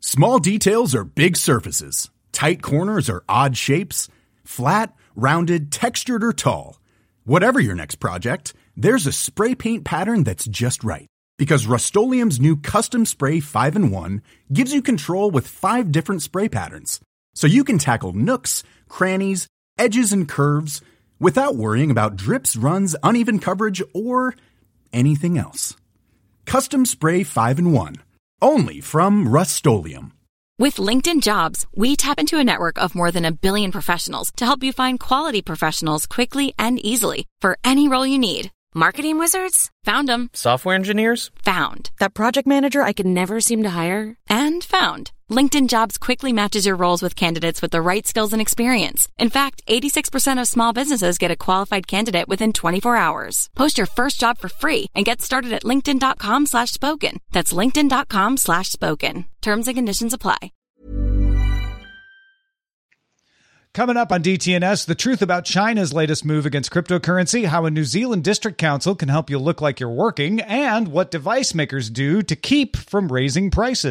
Small details are big surfaces. Tight corners are odd shapes. Flat, rounded, textured, or tall. Whatever your next project, there's a spray paint pattern that's just right. Because Rust-Oleum's new Custom Spray 5-in-1 gives you control with 5 different spray patterns. So you can tackle nooks, crannies, edges, and curves without worrying about drips, runs, uneven coverage, or anything else. Custom Spray 5-in-1. Only from Rust-Oleum. With LinkedIn Jobs, we tap into a network of more than 1 billion professionals to help you find quality professionals quickly and easily for any role you need. Marketing wizards? Found them. Software engineers? Found. That project manager I could never seem to hire? And found. LinkedIn Jobs quickly matches your roles with candidates with the right skills and experience. In fact, 86% of small businesses get a qualified candidate within 24 hours. Post your first job for free and get started at linkedin.com/spoken. That's linkedin.com/spoken. Terms and conditions apply. Coming up on DTNS, the truth about China's latest move against cryptocurrency, how a New Zealand district council can help you look like you're working, and what device makers do to keep from raising prices.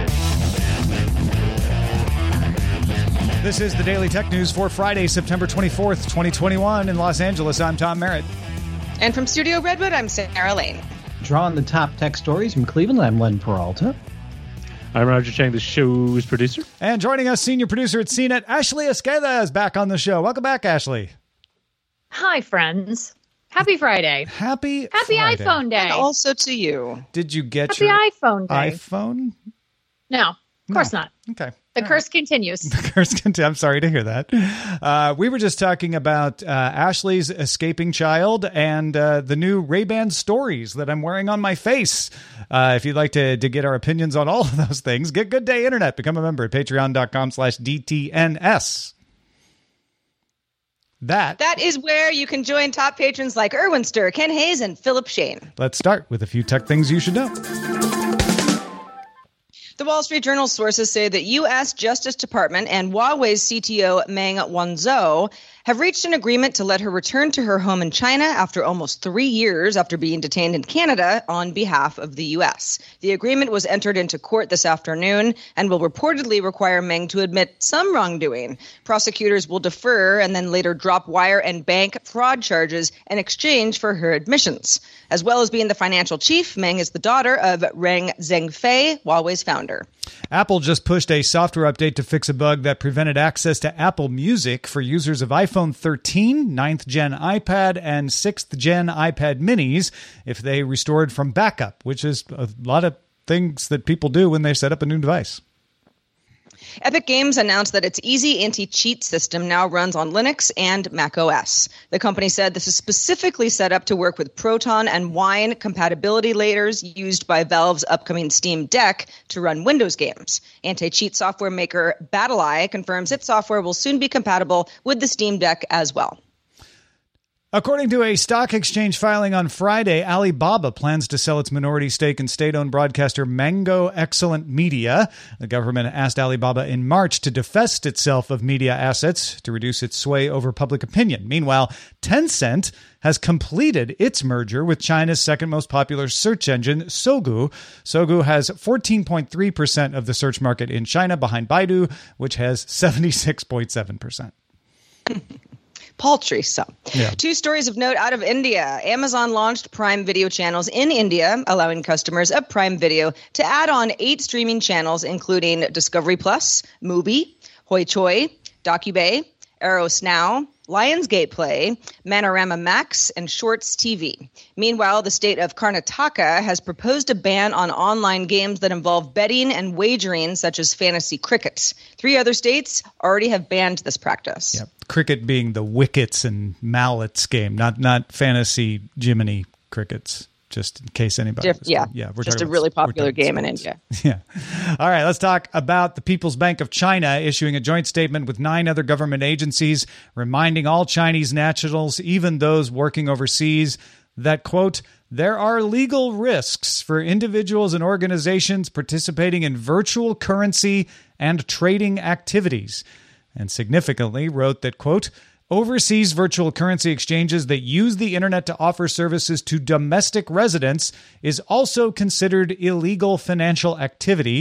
This is the Daily Tech News for Friday, September 24th, 2021. In Los Angeles, I'm Tom Merritt. And from Studio Redwood, I'm Sarah Lane. Drawing the top tech stories from Cleveland, I'm Len Peralta. I'm Roger Chang, the show's producer. And joining us, senior producer at CNET, Ashley Esqueda is back on the show. Welcome back, Ashley. Hi, friends. Happy Friday. Happy Friday. iPhone Day. And also to you. Did you get Happy your iPhone Day. iPhone? No, of course not. Okay. The curse continues. The curse continues. I'm sorry to hear that. We were just talking about Ashley's escaping child and the new Ray-Ban stories that I'm wearing on my face. If you'd like to get our opinions on all of those things, get Good Day Internet. Become a member at patreon.com/DTNS. That is where you can join top patrons like Erwin Sturr, Ken Hayes, and Philip Shane. Let's start with a few tech things you should know. The Wall Street Journal sources say that U.S. Justice Department and Huawei's CTO Meng Wanzhou have reached an agreement to let her return to her home in China after almost 3 years after being detained in Canada on behalf of the U.S. The agreement was entered into court this afternoon and will reportedly require Meng to admit some wrongdoing. Prosecutors will defer and then later drop wire and bank fraud charges in exchange for her admissions. As well as being the financial chief, Meng is the daughter of Reng Zhengfei, Huawei's founder. Apple just pushed a software update to fix a bug that prevented access to Apple Music for users of iPhone 13, 9th Gen iPad, and 6th Gen iPad minis if they restored from backup, which is a lot of things that people do when they set up a new device. Epic Games announced that its Easy Anti-Cheat system now runs on Linux and Mac OS. The company said this is specifically set up to work with Proton and Wine compatibility layers used by Valve's upcoming Steam Deck to run Windows games. Anti-cheat software maker BattlEye confirms its software will soon be compatible with the Steam Deck as well. According to a stock exchange filing on Friday, Alibaba plans to sell its minority stake in state-owned broadcaster Mango Excellent Media. The government asked Alibaba in March to divest itself of media assets to reduce its sway over public opinion. Meanwhile, Tencent has completed its merger with China's second most popular search engine, Sogou. Sogou has 14.3% of the search market in China, behind Baidu, which has 76.7%. Paltry sum. Yeah. 2 stories of note out of India. Amazon launched Prime Video channels in India, allowing customers of Prime Video to add on 8 streaming channels, including Discovery Plus, Mubi, Hoi Choi, DocuBay, Eros Now, Lionsgate Play, Manorama Max, and Shorts TV. Meanwhile, the state of Karnataka has proposed a ban on online games that involve betting and wagering, such as fantasy cricket. 3 other states already have banned this practice. Yep. Cricket being the wickets and mallets game, not fantasy Jiminy crickets. Just in case anybody. We're just a really popular game in India. Yeah. All right, let's talk about the People's Bank of China issuing a joint statement with 9 other government agencies, reminding all Chinese nationals, even those working overseas, that, quote, there are legal risks for individuals and organizations participating in virtual currency and trading activities. And significantly wrote that, quote, overseas virtual currency exchanges that use the internet to offer services to domestic residents is also considered illegal financial activity.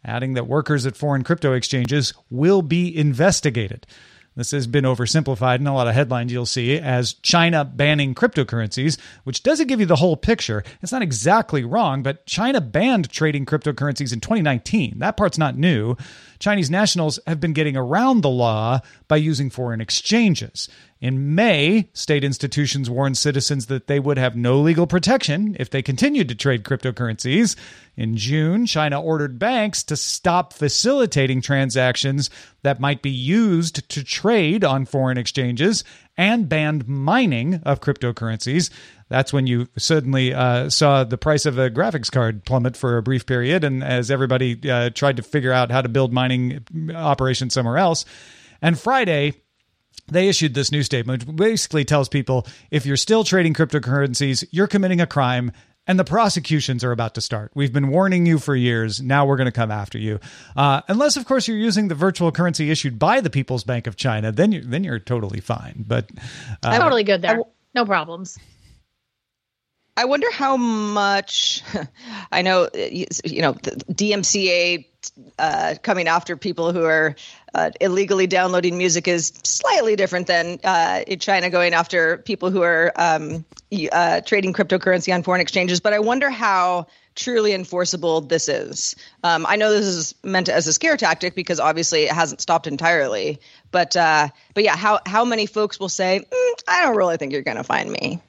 adding that workers at foreign crypto exchanges will be investigated. This has been oversimplified in a lot of headlines you'll see as China banning cryptocurrencies, which doesn't give you the whole picture. It's not exactly wrong, but China banned trading cryptocurrencies in 2019. That part's not new. Chinese nationals have been getting around the law by using foreign exchanges. In May, state institutions warned citizens that they would have no legal protection if they continued to trade cryptocurrencies. In June, China ordered banks to stop facilitating transactions that might be used to trade on foreign exchanges and banned mining of cryptocurrencies. That's when you suddenly saw the price of a graphics card plummet for a brief period, and as everybody tried to figure out how to build mining operations somewhere else. And Friday, they issued this new statement, which basically tells people if you're still trading cryptocurrencies, you're committing a crime, and the prosecutions are about to start. We've been warning you for years. Now we're going to come after you. Unless, of course, you're using the virtual currency issued by the People's Bank of China, then you're totally fine. But totally good there. No problems. I wonder how much I know, the DMCA coming after people who are illegally downloading music is slightly different than in China going after people who are trading cryptocurrency on foreign exchanges. But I wonder how truly enforceable this is. I know this is meant as a scare tactic because obviously it hasn't stopped entirely. But yeah, how many folks will say, I don't really think you're going to find me.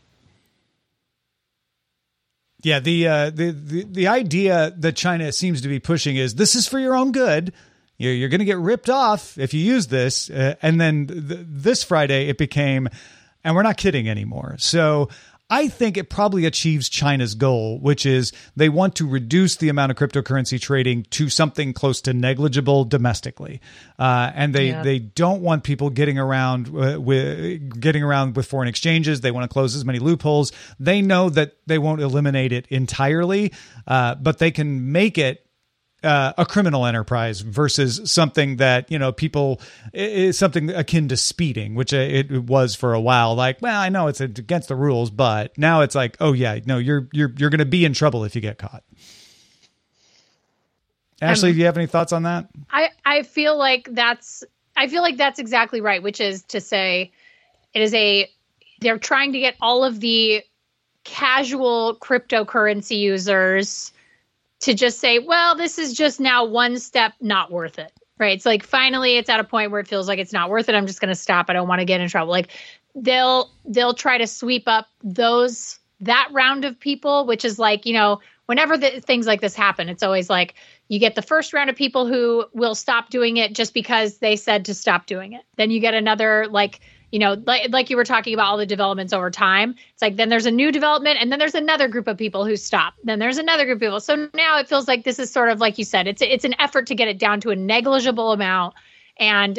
Yeah, the idea that China seems to be pushing is this is for your own good. You're going to get ripped off if you use this. And then this Friday it became, and we're not kidding anymore. So I think it probably achieves China's goal, which is they want to reduce the amount of cryptocurrency trading to something close to negligible domestically. And they don't want people getting around with foreign exchanges. They want to close as many loopholes. They know that they won't eliminate it entirely, but they can make it a criminal enterprise versus something that, people is something akin to speeding, which it was for a while. Like, well, I know it's against the rules, but now it's like, oh yeah, no, you're going to be in trouble if you get caught. Ashley, do you have any thoughts on that? I feel like that's exactly right, which is to say they're trying to get all of the casual cryptocurrency users to just say, well, this is just now one step not worth it, right? It's like finally it's at a point where it feels like it's not worth it. I'm just going to stop. I don't want to get in trouble. Like they'll try to sweep up that round of people, which is like, whenever things like this happen, it's always like you get the first round of people who will stop doing it just because they said to stop doing it. Then you get another like you were talking about all the developments over time. It's like, then there's a new development and then there's another group of people who stop. Then there's another group of people. So now it feels like this is sort of like you said, it's an effort to get it down to a negligible amount. And,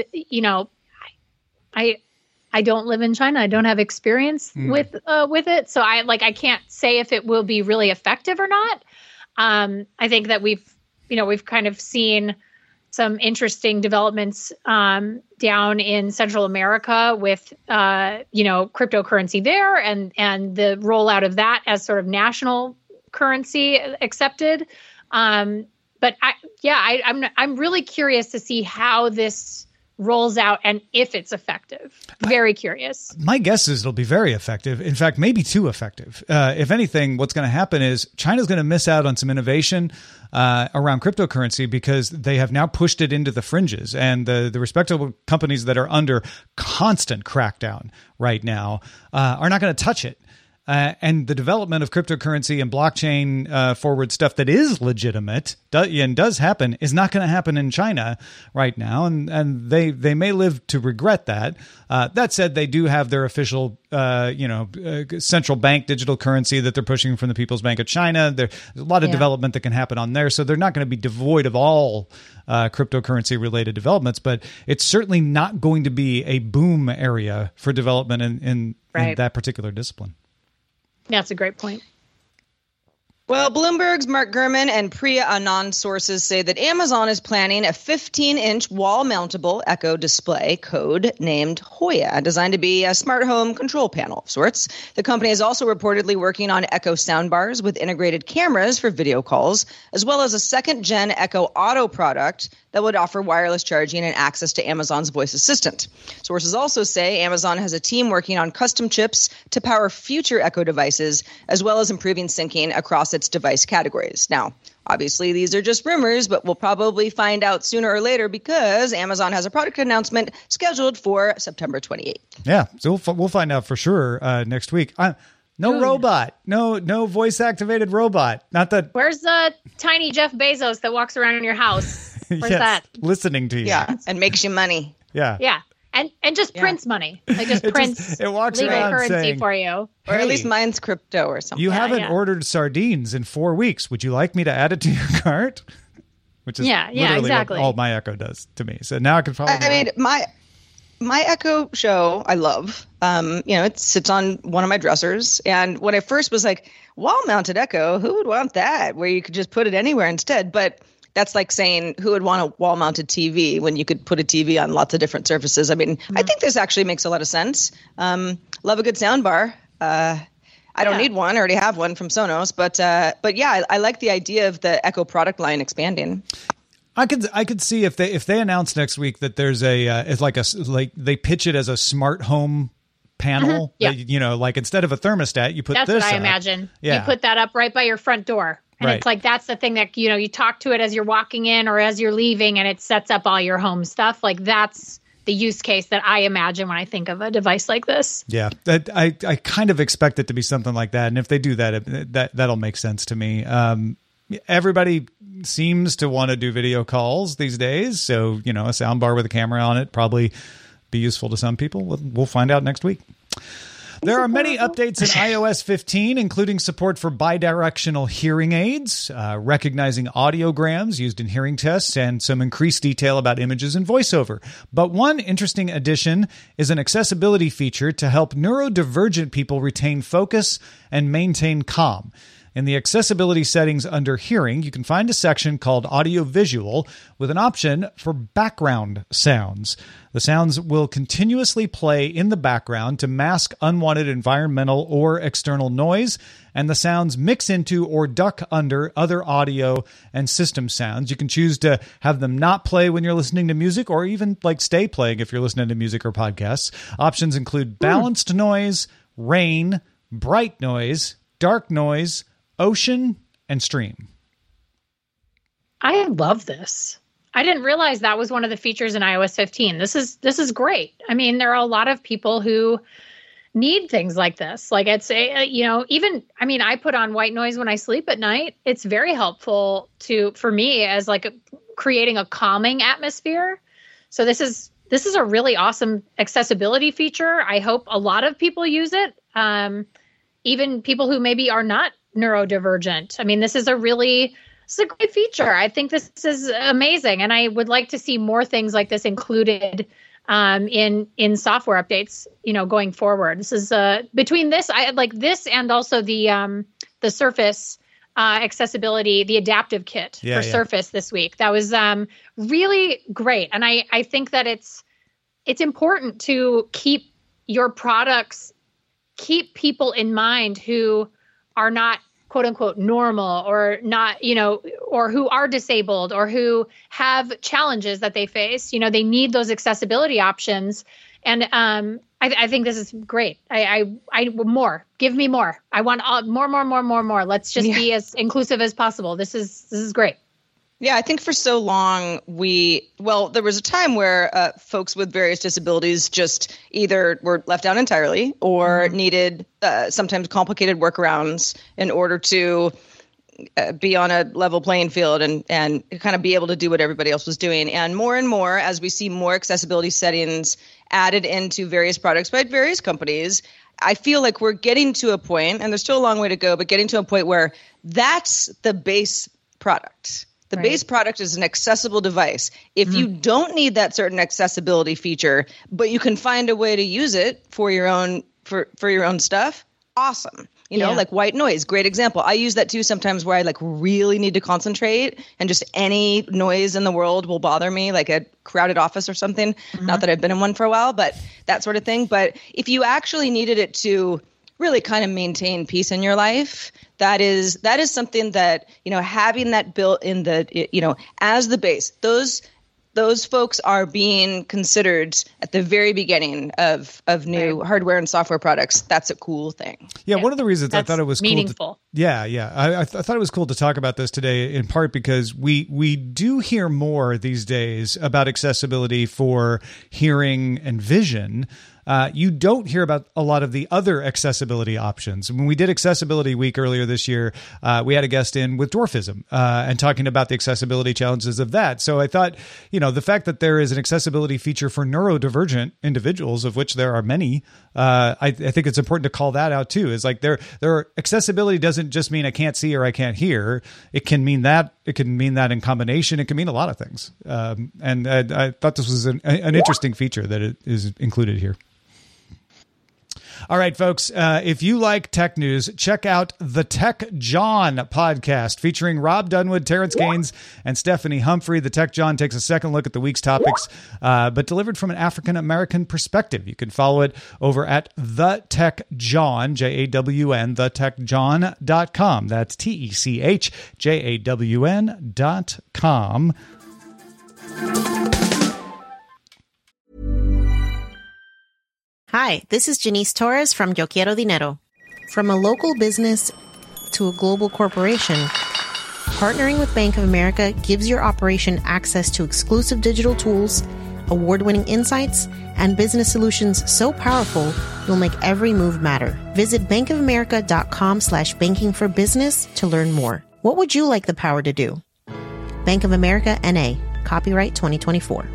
I don't live in China. I don't have experience with it. So I can't say if it will be really effective or not. I think that we've kind of seen some interesting developments down in Central America with, cryptocurrency there and the rollout of that as sort of national currency accepted. But I'm really curious to see how this rolls out and if it's effective. Very curious. My guess is it'll be very effective. In fact, maybe too effective. If anything, what's going to happen is China's going to miss out on some innovation around cryptocurrency because they have now pushed it into the fringes, and the respectable companies that are under constant crackdown right now are not going to touch it. And the development of cryptocurrency and blockchain forward stuff that is legitimate and does happen is not going to happen in China right now. And they may live to regret that. That said, they do have their official, central bank digital currency that they're pushing from the People's Bank of China. There's a lot of development that can happen on there. So they're not going to be devoid of all cryptocurrency related developments, but it's certainly not going to be a boom area for development in that particular discipline. That's a great point. Well, Bloomberg's Mark Gurman and Priya Anand sources say that Amazon is planning a 15-inch wall-mountable Echo display code named Hoya, designed to be a smart home control panel of sorts. The company is also reportedly working on Echo soundbars with integrated cameras for video calls, as well as a second-gen Echo Auto product that would offer wireless charging and access to Amazon's voice assistant. Sources also say Amazon has a team working on custom chips to power future Echo devices, as well as improving syncing across its device categories. Now, obviously, these are just rumors, but we'll probably find out sooner or later because Amazon has a product announcement scheduled for September 28th. Yeah, so we'll find out for sure next week. No robot, no voice-activated robot. Not that. Where's the tiny Jeff Bezos that walks around in your house? Where's that? Listening to you. Yeah, and makes you money. Yeah. Yeah. And just prints money. Like just prints it walks legal around currency saying, for you. Or at least mine's crypto or something. You haven't ordered sardines in 4 weeks. Would you like me to add it to your cart? Which is literally exactly what all my Echo does to me. So now I can follow. I mean, my Echo Show, I love. It sits on one of my dressers. And when I first was like, wall-mounted Echo, who would want that? Where you could just put it anywhere instead. But that's like saying who would want a wall-mounted TV when you could put a TV on lots of different surfaces. I mean, I think this actually makes a lot of sense. Love a good sound bar. I don't need one. I already have one from Sonos. But yeah, I like the idea of the Echo product line expanding. I could see if they announce next week that there's it's like they pitch it as a smart home panel. Mm-hmm. Yeah. Like instead of a thermostat, you put that's this. That's what I up. imagine. Yeah. You put that up right by your front door. And it's like, that's the thing that, you talk to it as you're walking in or as you're leaving, and it sets up all your home stuff. Like that's the use case that I imagine when I think of a device like this. Yeah, I kind of expect it to be something like that. And if they do that'll make sense to me. Everybody seems to want to do video calls these days. So, a soundbar with a camera on it probably be useful to some people. We'll find out next week. There are many updates in iOS 15, including support for bidirectional hearing aids, recognizing audiograms used in hearing tests, and some increased detail about images and voiceover. But one interesting addition is an accessibility feature to help neurodivergent people retain focus and maintain calm. In the accessibility settings under hearing, you can find a section called audio-visual with an option for background sounds. The sounds will continuously play in the background to mask unwanted environmental or external noise, and the sounds mix into or duck under other audio and system sounds. You can choose to have them not play when you're listening to music, or even stay playing if you're listening to music or podcasts. Options include balanced noise, rain, bright noise, dark noise, ocean, and stream. I love this. I didn't realize that was one of the features in iOS 15. This is great. I mean, there are a lot of people who need things like this. Like it's I put on white noise when I sleep at night. It's very helpful for me as creating a calming atmosphere. So this is a really awesome accessibility feature. I hope a lot of people use it. Even people who maybe are not neurodivergent. I mean, this is a great feature. I think this is amazing. And I would like to see more things like this included in software updates, going forward. This is between this, I like this and also the Surface accessibility, the adaptive kit for Surface this week. That was really great. And I think that it's important to keep your products, keep people in mind who are not quote unquote normal or not, or who are disabled or who have challenges that they face. They need those accessibility options. And I think this is great. I more, give me more. I want more. Let's just be as inclusive as possible. This is great. Yeah, I think for so long there was a time where folks with various disabilities just either were left out entirely or needed sometimes complicated workarounds in order to be on a level playing field and kind of be able to do what everybody else was doing. And more, as we see more accessibility settings added into various products by various companies, I feel like we're getting to a point, and there's still a long way to go, but getting to a point where that's the base product. The base product is an accessible device. If you don't need that certain accessibility feature, but you can find a way to use it for your own for your own stuff, awesome. like white noise, great example. I use that too sometimes where I like really need to concentrate and just any noise in the world will bother me, like a crowded office or something. Not that I've been in one for a while, but that sort of thing. But if you actually needed it to really kind of maintain peace in your life, that is something that, having that built in the, as the base, those folks are being considered at the very beginning of new hardware and software products. That's a cool thing. Yeah, one of the reasons I thought it was meaningful. Cool I thought it was cool to talk about this today, in part because we do hear more these days about accessibility for hearing and vision. You don't hear about a lot of the other accessibility options. When we did Accessibility Week earlier this year, we had a guest in with dwarfism and talking about the accessibility challenges of that. So I thought, the fact that there is an accessibility feature for neurodivergent individuals, of which there are many, I think it's important to call that out too. Is like accessibility doesn't just mean I can't see or I can't hear. It can mean that. It can mean that in combination. It can mean a lot of things. And I thought this was an interesting feature that it is included here. All right, folks, if you like tech news, check out the Tech John podcast featuring Rob Dunwood, Terrence Gaines, and Stephanie Humphrey. The Tech John takes a second look at the week's topics, but delivered from an African-American perspective. You can follow it over at The Tech John, JAWN, thetechjohn.com. That's TECHJAWN.com. Hi, this is Janice Torres from Yo Quiero Dinero. From a local business to a global corporation, partnering with Bank of America gives your operation access to exclusive digital tools, award-winning insights, and business solutions so powerful you'll make every move matter. Visit bankofamerica.com/banking for business to learn more. What would you like the power to do? Bank of America, N.A. Copyright 2024.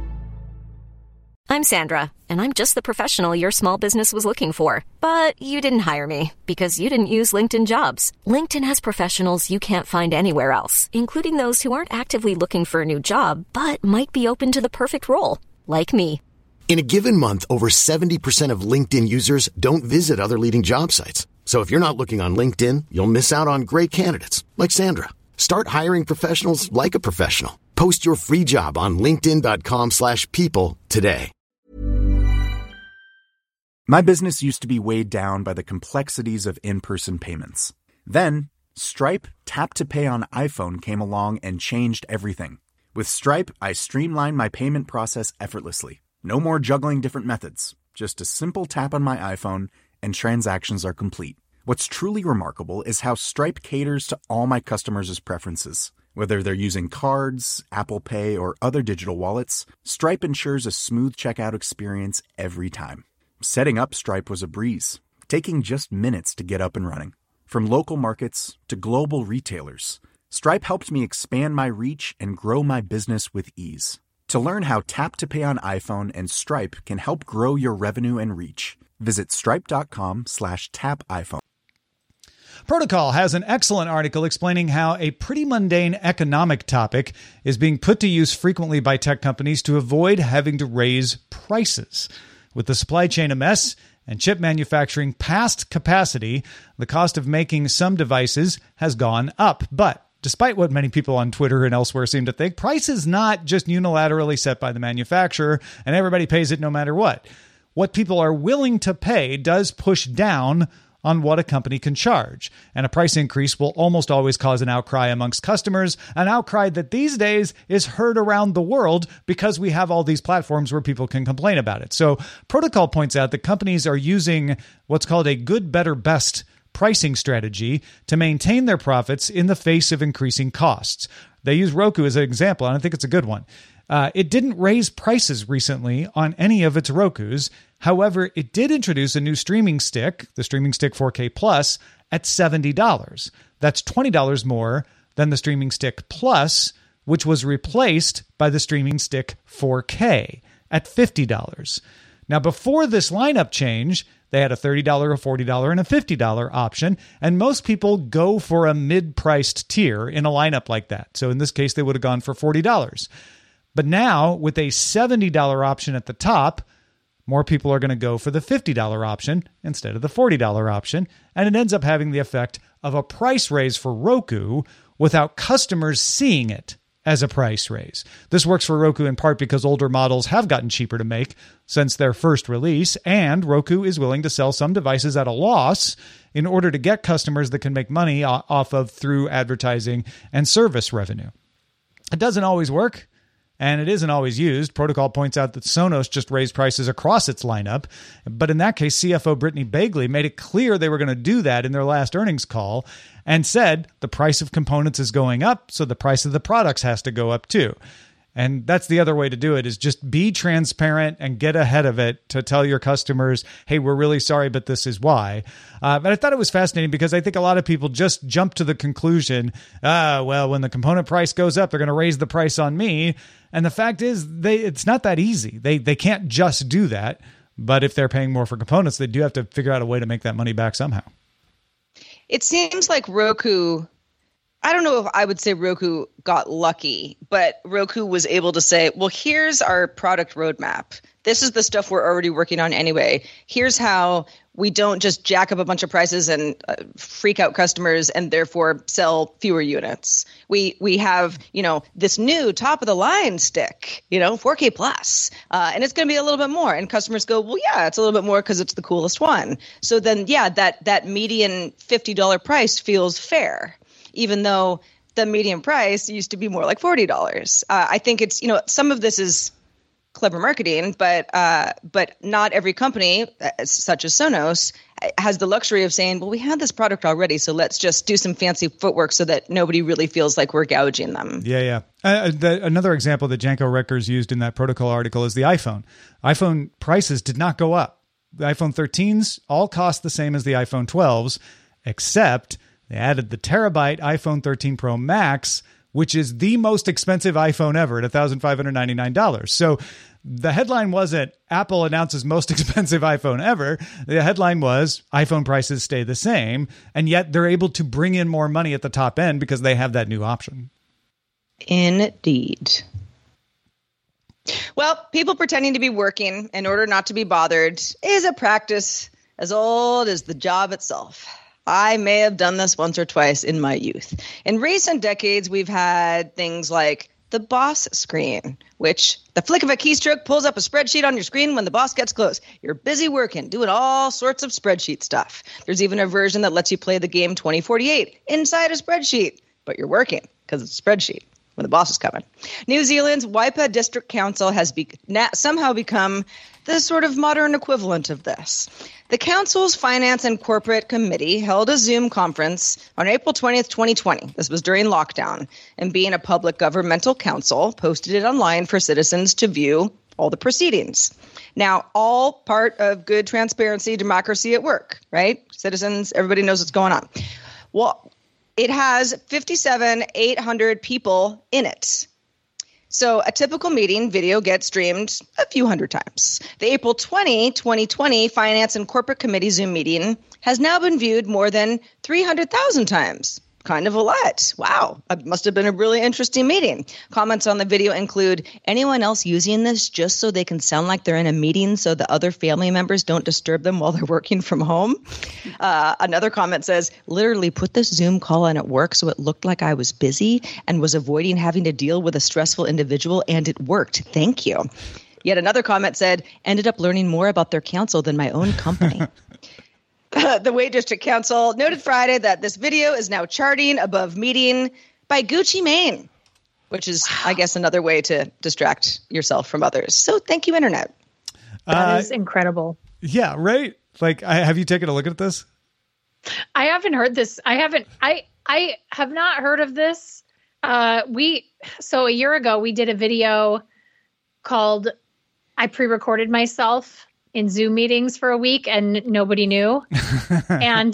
I'm Sandra, and I'm just the professional your small business was looking for. But you didn't hire me because you didn't use LinkedIn Jobs. LinkedIn has professionals you can't find anywhere else, including those who aren't actively looking for a new job, but might be open to the perfect role, like me. In a given month, over 70% of LinkedIn users don't visit other leading job sites. So if you're not looking on LinkedIn, you'll miss out on great candidates like Sandra. Start hiring professionals like a professional. Post your free job on linkedin.com/people today. My business used to be weighed down by the complexities of in-person payments. Then, Stripe Tap to Pay on iPhone came along and changed everything. With Stripe, I streamlined my payment process effortlessly. No more juggling different methods. Just a simple tap on my iPhone and transactions are complete. What's truly remarkable is how Stripe caters to all my customers' preferences. Whether they're using cards, Apple Pay, or other digital wallets, Stripe ensures a smooth checkout experience every time. Setting up Stripe was a breeze, taking just minutes to get up and running. From local markets to global retailers, Stripe helped me expand my reach and grow my business with ease. To learn how Tap to Pay on iPhone and Stripe can help grow your revenue and reach, visit stripe.com/tapiphone. Protocol has an excellent article explaining how a pretty mundane economic topic is being put to use frequently by tech companies to avoid having to raise prices. With the supply chain a mess and chip manufacturing past capacity, the cost of making some devices has gone up. But despite what many people on Twitter and elsewhere seem to think, price is not just unilaterally set by the manufacturer and everybody pays it no matter what. What people are willing to pay does push down on what a company can charge. And a price increase will almost always cause an outcry amongst customers, an outcry that these days is heard around the world because we have all these platforms where people can complain about it. So Protocol points out that companies are using what's called a good, better, best pricing strategy to maintain their profits in the face of increasing costs. They use Roku as an example, and I think it's a good one. It didn't raise prices recently on any of its Rokus. However, it did introduce a new streaming stick, the Streaming Stick 4K Plus, at $70. That's $20 more than the Streaming Stick Plus, which was replaced by the Streaming Stick 4K at $50. Now, before this lineup change, they had a $30, a $40, and a $50 option, and most people go for a mid-priced tier in a lineup like that. So in this case, they would have gone for $40. But now, with a $70 option at the top, more people are going to go for the $50 option instead of the $40 option, and it ends up having the effect of a price raise for Roku without customers seeing it as a price raise. This works for Roku in part because older models have gotten cheaper to make since their first release, and Roku is willing to sell some devices at a loss in order to get customers that can make money off of through advertising and service revenue. It doesn't always work, and it isn't always used. Protocol points out that Sonos just raised prices across its lineup, but in that case, CFO Brittany Bagley made it clear they were going to do that in their last earnings call and said the price of components is going up, so the price of the products has to go up too. And that's the other way to do it, is just be transparent and get ahead of it to tell your customers, hey, we're really sorry, but this is why. But I thought it was fascinating because I think a lot of people just jump to the conclusion, well, when the component price goes up, they're going to raise the price on me. And the fact is, it's not that easy. They can't just do that. But if they're paying more for components, they do have to figure out a way to make that money back somehow. It seems like Roku, I don't know if I would say Roku got lucky, but Roku was able to say, well, here's our product roadmap. This is the stuff we're already working on anyway. Here's how we don't just jack up a bunch of prices and freak out customers and therefore sell fewer units. We have, this new top of the line stick, 4K plus, and it's going to be a little bit more. And customers go, well, yeah, it's a little bit more because it's the coolest one. So then, yeah, that median $50 price feels fair, even though the median price used to be more like $40. I think it's, some of this is clever marketing, but not every company, such as Sonos, has the luxury of saying, well, we had this product already, so let's just do some fancy footwork so that nobody really feels like we're gouging them. Yeah. Another example that Janko Reckers used in that protocol article is the iPhone. iPhone prices did not go up. The iPhone 13s all cost the same as the iPhone 12s, except they added the terabyte iPhone 13 Pro Max, which is the most expensive iPhone ever at $1,599. So the headline wasn't Apple announces most expensive iPhone ever. The headline was iPhone prices stay the same, and yet they're able to bring in more money at the top end because they have that new option. Indeed. Well, people pretending to be working in order not to be bothered is a practice as old as the job itself. I may have done this once or twice in my youth. In recent decades, we've had things like the boss screen, which the flick of a keystroke pulls up a spreadsheet on your screen when the boss gets close. You're busy working, doing all sorts of spreadsheet stuff. There's even a version that lets you play the game 2048 inside a spreadsheet, but you're working because it's a spreadsheet when the boss is coming. New Zealand's Waipa District Council has somehow become the sort of modern equivalent of this. The council's Finance and Corporate Committee held a Zoom conference on April 20th, 2020. This was during lockdown. And being a public governmental council, posted it online for citizens to view all the proceedings. Now, all part of good transparency, democracy at work, right? Citizens, everybody knows what's going on. Well, it has 800 people in it. So a typical meeting video gets streamed a few hundred times. The April 20, 2020 Finance and Corporate Committee Zoom meeting has now been viewed more than 300,000 times. Kind of a lot. Wow. It must have been a really interesting meeting. Comments on the video include, anyone else using this just so they can sound like they're in a meeting so the other family members don't disturb them while they're working from home? Another comment says, literally put this Zoom call on at work so it looked like I was busy and was avoiding having to deal with a stressful individual, and it worked. Thank you. Yet another comment said, ended up learning more about their council than my own company. The Wade District Council noted Friday that this video is now charting above meeting by Gucci Mane, which is, I guess, another way to distract yourself from others. So thank you, Internet. That is incredible. Yeah, right? Like, have you taken a look at this? I haven't heard this. I have not heard of this. So a year ago, we did a video called I pre-recorded myself in Zoom meetings for a week and nobody knew. And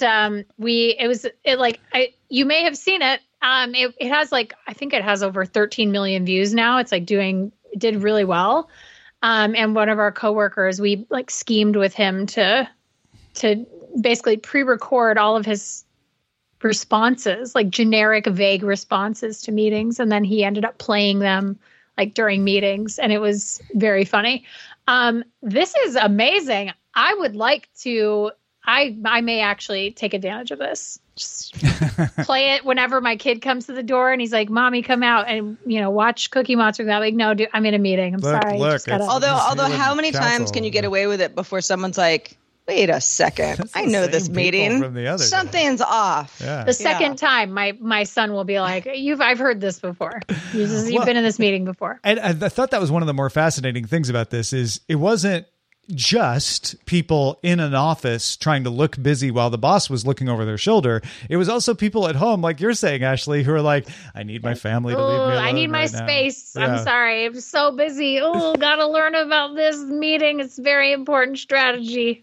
you may have seen it. It has I think it has over 13 million views now. It's did really well. And one of our coworkers, we schemed with him to basically pre-record all of his responses, generic, vague responses to meetings. And then he ended up playing them like during meetings, and it was very funny. This is amazing. I would like to, I may actually take advantage of this. Just play it whenever my kid comes to the door and he's like, "Mommy, come out and, watch Cookie Monster." I'm like, "No, dude, I'm in a meeting. I'm sorry." Although how many times can you get away with it before someone's like, "Wait a second, I know this meeting. Something's off." Yeah. The second time, my son will be like, I've heard this before. You've been in this meeting before. And I thought that was one of the more fascinating things about this is it wasn't just people in an office trying to look busy while the boss was looking over their shoulder. It was also people at home, like you're saying, Ashley, who are like, "I need my family to leave me alone. I need my space. Yeah. I'm sorry. I'm so busy. Gotta learn about this meeting. It's very important strategy."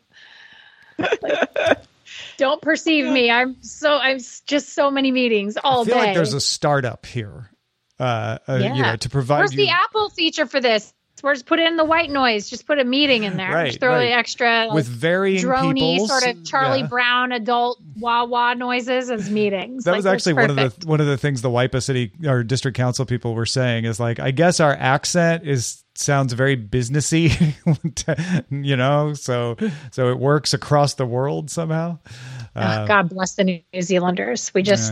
Don't perceive me. I'm just so many meetings all day. I feel like there's a startup here, to provide. Where's the Apple feature for this? We're just put in the white noise. Just put a meeting in there. Right, just throw the extra with varying droney peoples. Sort of Charlie Brown adult wah wah noises as meetings. That was actually one of the things the Waipa City or District Council people were saying is like, I guess our accent sounds very businessy, so it works across the world somehow. God bless the New Zealanders. We just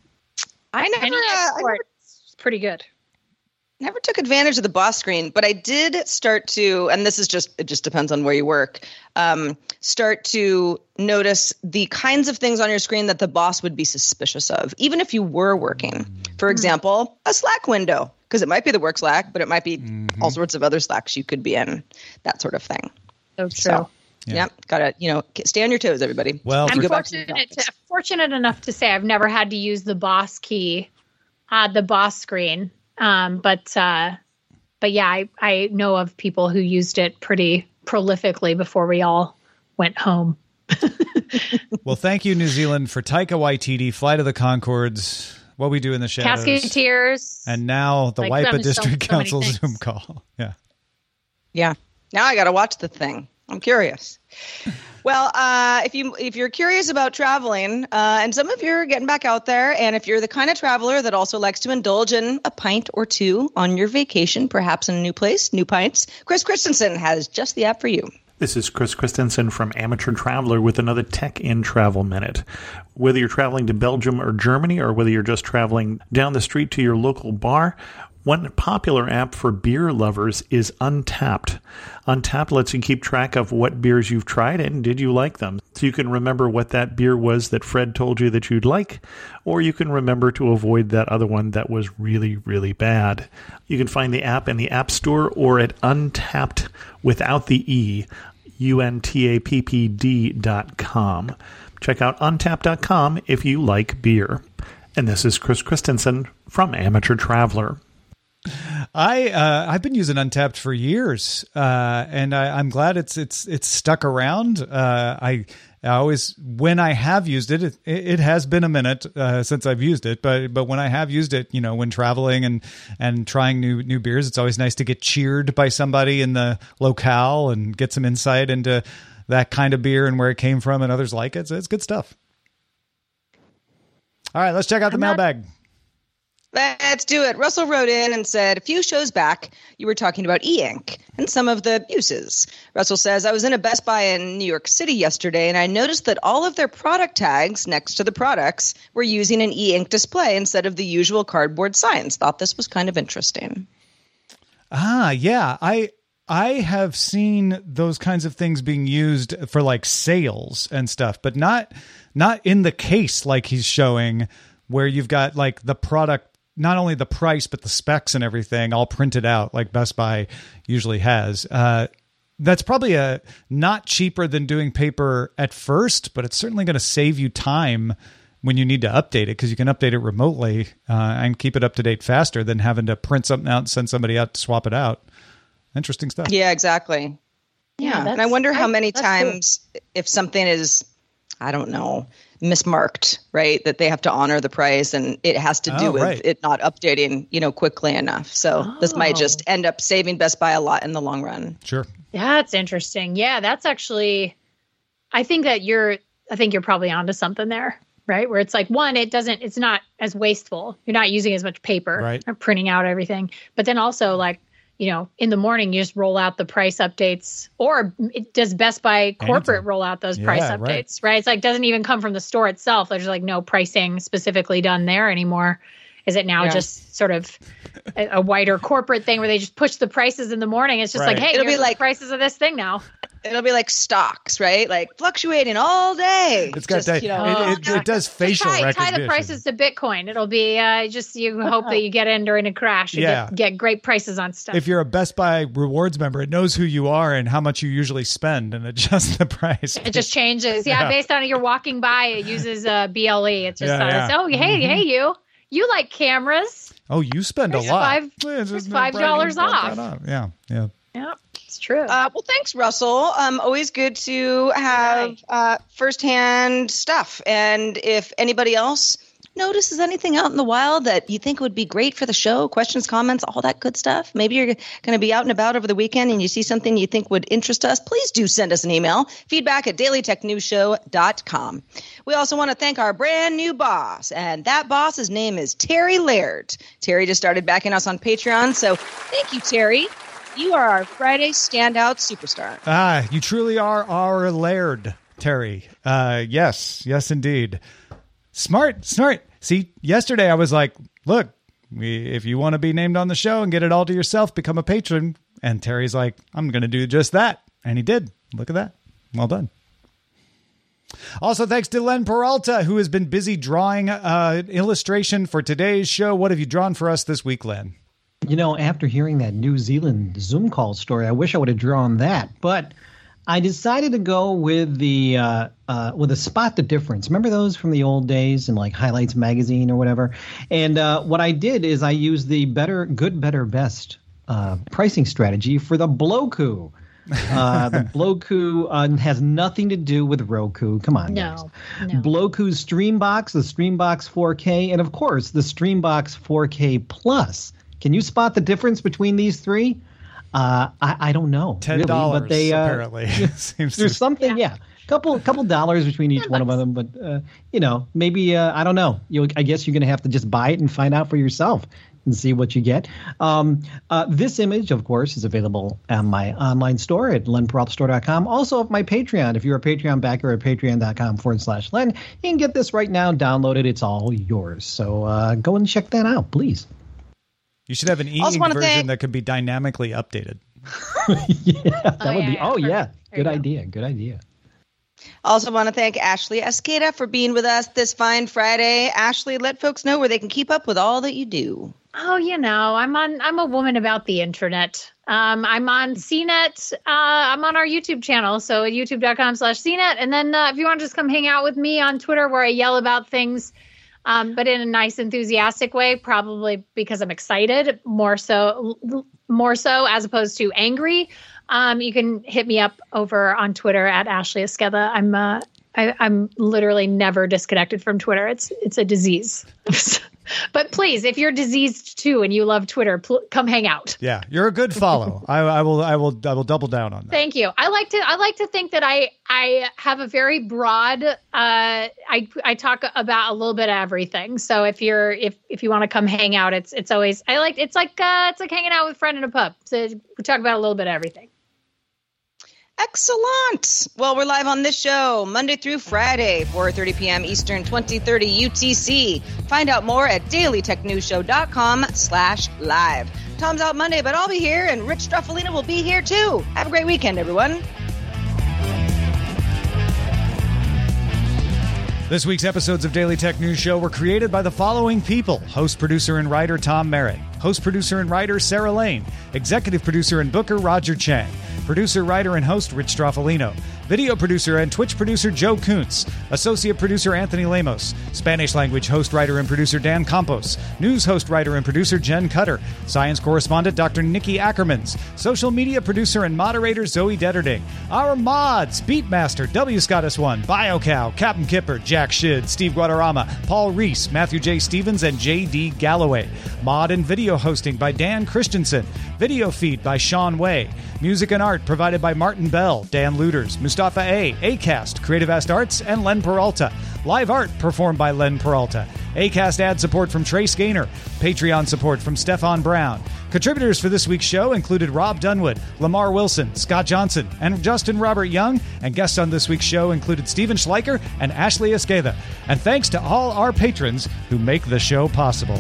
it's pretty good. Never took advantage of the boss screen, but I did start to, and it just depends on where you work, start to notice the kinds of things on your screen that the boss would be suspicious of, even if you were working. For example, a Slack window, because it might be the work Slack, but it might be all sorts of other Slacks you could be in, that sort of thing. So true. Gotta, stay on your toes, everybody. Well, I'm fortunate enough to say I've never had to use the boss key, the boss screen. But yeah, I know of people who used it pretty prolifically before we all went home. Well, thank you, New Zealand, for Taika Waititi, Flight of the Conchords, What We Do in the Shadows, Casketeers, and now the Waipa District Council Zoom call. Yeah. Now I got to watch the thing. I'm curious. Well, if you're curious about traveling, and some of you are getting back out there, and if you're the kind of traveler that also likes to indulge in a pint or two on your vacation, perhaps in a new place, new pints, Chris Christensen has just the app for you. This is Chris Christensen from Amateur Traveler with another Tech in Travel Minute. Whether you're traveling to Belgium or Germany, or whether you're just traveling down the street to your local bar, one popular app for beer lovers is Untappd. Untappd lets you keep track of what beers you've tried and did you like them. So you can remember what that beer was that Fred told you that you'd like, or you can remember to avoid that other one that was really, really bad. You can find the app in the App Store or at Untappd without the E, untappd.com. Check out untappd.com if you like beer. And this is Chris Christensen from Amateur Traveler. I've been using Untappd for years, and I'm glad it's stuck around. I always, when I have used it, it has been a minute since I've used it, but when I have used it, when traveling and trying new beers, it's always nice to get cheered by somebody in the locale and get some insight into that kind of beer and where it came from and others like it. So it's good stuff. All right, let's check out the mailbag. Let's do it. Russell wrote in and said, a few shows back, you were talking about e-ink and some of the uses. Russell says, I was in a Best Buy in New York City yesterday, and I noticed that all of their product tags next to the products were using an e-ink display instead of the usual cardboard signs. Thought this was kind of interesting. Yeah. I have seen those kinds of things being used for like sales and stuff, but not in the case like he's showing, where you've got like the product, not only the price, but the specs and everything all printed out like Best Buy usually has. That's probably not cheaper than doing paper at first, but it's certainly going to save you time when you need to update it, because you can update it remotely and keep it up to date faster than having to print something out and send somebody out to swap it out. Interesting stuff. Yeah, exactly. Yeah. And I wonder how many times, if something is, I don't know, mismarked, right, that they have to honor the price, and it has to do with it not updating, quickly enough. So this might just end up saving Best Buy a lot in the long run. Sure. That's interesting. Yeah, that's actually, I think you're probably onto something there. right? Where it's like, one, it's not as wasteful. You're not using as much paper, right, or printing out everything. But then also, like, you know, in the morning, you just roll out the price updates, or does Best Buy corporate roll out those price updates, right? It's like, doesn't even come from the store itself. There's like no pricing specifically done there anymore. Is it now just sort of a wider corporate thing where they just push the prices in the morning? It's just like, hey, it'll be like the prices of this thing now. It'll be like stocks, right? Like fluctuating all day. It's got that. It does facial recognition. Tie the prices to Bitcoin. It'll be you hope that you get in during a crash. You get great prices on stuff. If you're a Best Buy Rewards member, it knows who you are and how much you usually spend, and adjusts the price. It just changes. Based on you're walking by, it uses BLE. It's just hey, you like cameras. Oh, you spend a lot. $5 off. Yeah. Yeah, it's true. Well, thanks, Russell. Always good to have firsthand stuff. And if anybody else notices anything out in the wild that you think would be great for the show, questions, comments, all that good stuff, maybe you're going to be out and about over the weekend and you see something you think would interest us, please do send us an email, feedback@dailytechnewsshow.com. We also want to thank our brand new boss, and that boss's name is Terry Laird. Terry just started backing us on Patreon, so thank you, Terry. You are our Friday standout superstar. You truly are our Laird, Terry. Yes, indeed. Smart. See, yesterday I was like, look, if you want to be named on the show and get it all to yourself, become a patron. And Terry's like, I'm going to do just that. And he did. Look at that. Well done. Also, thanks to Len Peralta, who has been busy drawing illustration for today's show. What have you drawn for us this week, Len? You know, after hearing that New Zealand Zoom call story, I wish I would have drawn that. But I decided to go with the Spot the Difference. Remember those from the old days in like Highlights magazine or whatever? And what I did is I used the Good, Better, Best pricing strategy for the Bloku. The Bloku has nothing to do with Roku. Come on, guys. No. Bloku's Streambox, the Streambox 4K, and of course the Streambox 4K Plus. Can you spot the difference between these three? I don't know. $10, really, but they apparently. There's something, couple dollars between each one of them, but maybe I don't know. I guess you're going to have to just buy it and find out for yourself and see what you get. This image, of course, is available on my online store at lenperaltastore.com. Also, at my Patreon. If you're a Patreon backer at patreon.com/Len, you can get this right now. Download it. It's all yours. So go and check that out, please. You should have an e-ink version that could be dynamically updated. That would be. Oh, yeah. Good idea. Also want to thank Ashley Esqueda for being with us this fine Friday. Ashley, let folks know where they can keep up with all that you do. Oh, I'm a woman about the internet. I'm on CNET. I'm on our YouTube channel, so at youtube.com/CNET. And then if you want to just come hang out with me on Twitter, where I yell about things, but in a nice, enthusiastic way, probably because I'm excited, more so as opposed to angry. You can hit me up over on Twitter at Ashley Esqueda. I'm literally never disconnected from Twitter. It's a disease. But please, if you're diseased too and you love Twitter, come hang out. Yeah, you're a good follow. I will double down on that. Thank you. I like to think that I have a very broad. I talk about a little bit of everything. So if you want to come hang out, it's always it's like hanging out with a friend in a pub. So we talk about a little bit of everything. Excellent. Well, we're live on this show Monday through Friday, 4:30 p.m. Eastern, 2030 UTC. Find out more at dailytechnewsshow.com/live. Tom's out Monday, but I'll be here, and Rich Struffolino will be here too. Have a great weekend, everyone. This week's episodes of Daily Tech News Show were created by the following people: host, producer, and writer Tom Merritt, host, producer, and writer Sarah Lane, executive producer and booker Roger Chang, producer, writer, and host Rich Stroffolino, video producer and Twitch producer Joe Kuntz, associate producer Anthony Lemos, Spanish language host, writer, and producer Dan Campos, news host, writer, and producer Jen Cutter, science correspondent Dr. Nikki Ackermans, social media producer and moderator Zoe Detterding, our mods, Beatmaster, W. Scott S1, BioCow, Captain Kipper, Jack Shid, Steve Guadarrama, Paul Reese, Matthew J. Stevens, and J.D. Galloway. Mod and video hosting by Dan Christensen. Video feed by Sean Way. Music and art provided by Martin Bell, Dan Luters, Mustafa A., Acast, Creative Ast Arts, and Len Peralta. Live art performed by Len Peralta. Acast ad support from Trace Gaynor. Patreon support from Stefan Brown. Contributors for this week's show included Rob Dunwood, Lamar Wilson, Scott Johnson, and Justin Robert Young. And guests on this week's show included Stephen Schleicher and Ashley Esqueda. And thanks to all our patrons who make the show possible.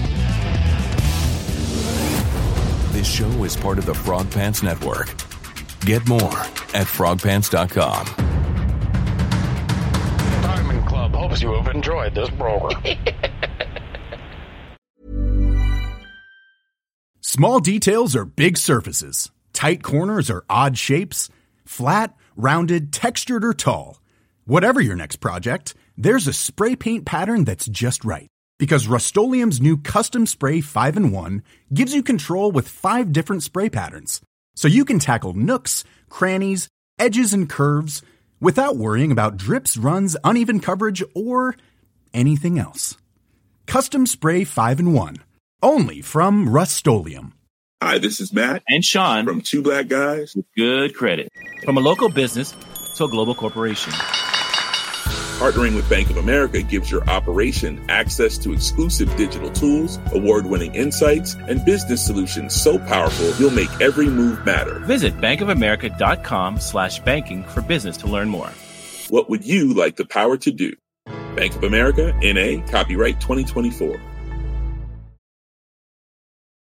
This show is part of the Frog Pants Network. Get more at frogpants.com. Diamond Club hopes you have enjoyed this program. Small details are big surfaces. Tight corners are odd shapes. Flat, rounded, textured, or tall. Whatever your next project, there's a spray paint pattern that's just right. Because Rust-Oleum's new Custom Spray 5-in-1 gives you control with 5 different spray patterns. So you can tackle nooks, crannies, edges, and curves without worrying about drips, runs, uneven coverage, or anything else. Custom Spray 5-in-1. Only from Rust-Oleum. Hi, this is Matt and Sean from Two Black Guys with Good Credit. From a local business to a global corporation. Partnering with Bank of America gives your operation access to exclusive digital tools, award-winning insights, and business solutions so powerful you'll make every move matter. Visit bankofamerica.com/banking for business to learn more. What would you like the power to do? Bank of America, N.A., copyright 2024.